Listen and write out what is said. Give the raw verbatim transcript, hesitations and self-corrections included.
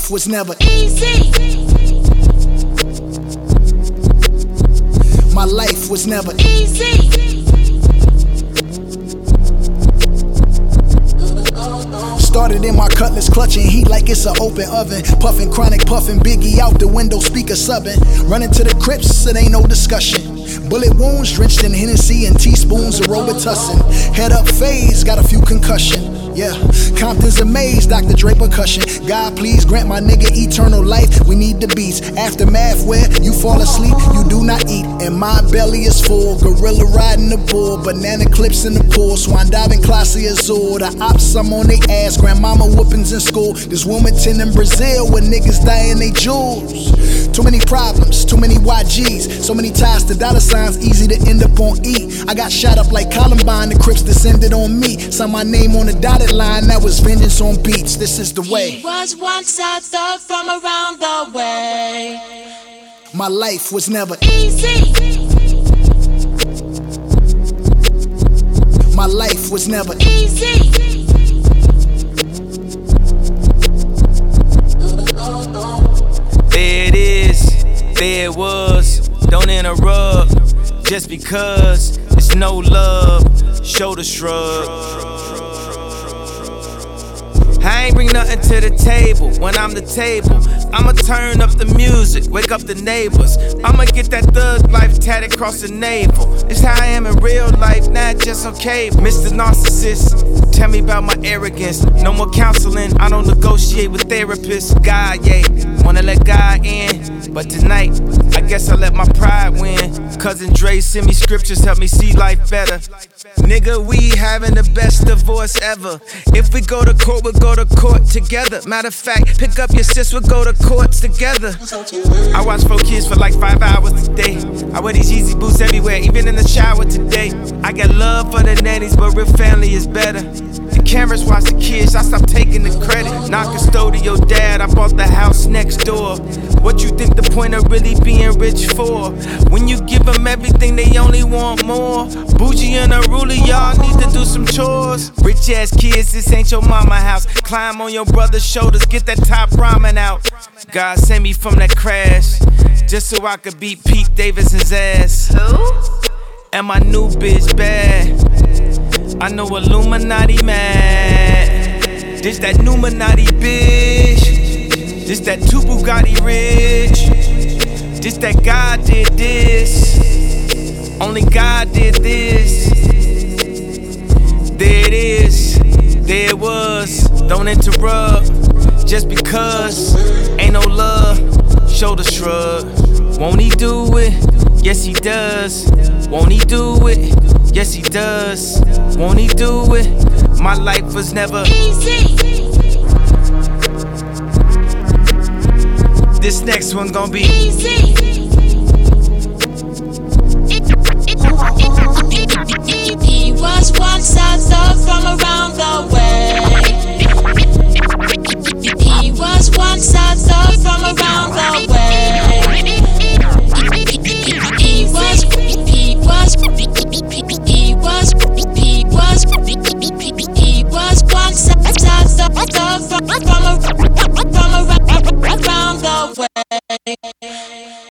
life was never easy. My life was never easy. Started in my cutlass, clutching heat like it's an open oven. Puffin' chronic, puffin' Biggie out the window, speaker subbing. Running to the Crips, it ain't no discussion. Bullet wounds drenched in Hennessy and teaspoons of Robitussin. Head up phase, got a few concussion. Yeah, Compton's amazed, Doctor Dre percussion. God, please grant my nigga eternal life. We need the beats. Aftermath where you fall asleep, you do not eat. And my belly is full. Gorilla riding the bull, banana clips in the pool. Swan diving, classy azul. The ops, I'm on they ass. Grandmama whoopings in school. This Wilmington in Brazil where niggas dying they jewels. Too many problems, too many Y Gs. So many ties to dollar signs, easy to end up on E. I got shot up like Columbine, the Crips descended on me. Signed my name on the dotted line, that was vengeance on beats. This is the way. He was once a thug from around the way. My life was never easy. My life was never easy. There it is, there it was. Don't interrupt, just because it's no love. Shoulder shrug. I ain't bring nothing to the table when I'm the table. I'ma turn up the music, wake up the neighbors. I'ma get that thug life tatted across the navel. It's how I am in real life, not just on cable. Mister Narcissist, tell me about my arrogance. No more counseling, I don't negotiate with therapists. God, yeah, wanna let God in. But tonight, I guess I let my pride win. Cousin Dre send me scriptures, help me see life better. Nigga, we having the best divorce ever. If we go to court, we'll go to court together. Matter of fact, pick up your sis, we'll go to courts together. I watch four kids for like five hours a day. I wear these Yeezy boots everywhere, even in the shower today. I got love for the nannies, but real family is better. The cameras watch the kids, I stopped taking the credit. Not custodial dad, I bought the house next door. What you think the point of really being rich for? When you give them everything, they only want more. Bougie and a ruler, y'all need to do some chores. Rich ass kids, this ain't your mama house. Climb on your brother's shoulders, get that top ramen out. God sent me from that crash, just so I could beat Pete Davidson's ass. Who? And my new bitch bad. I know Illuminati mad. This that Numinati bitch. This that two Bugatti rich. This that God did this. Only God did this. There it is. There it was. Don't interrupt. Just because ain't no love. Shoulder shrug. Won't he do it? Yes he does. Won't he do it? Yes he does. Won't he do it? My life was never easy. This next one gon' be easy.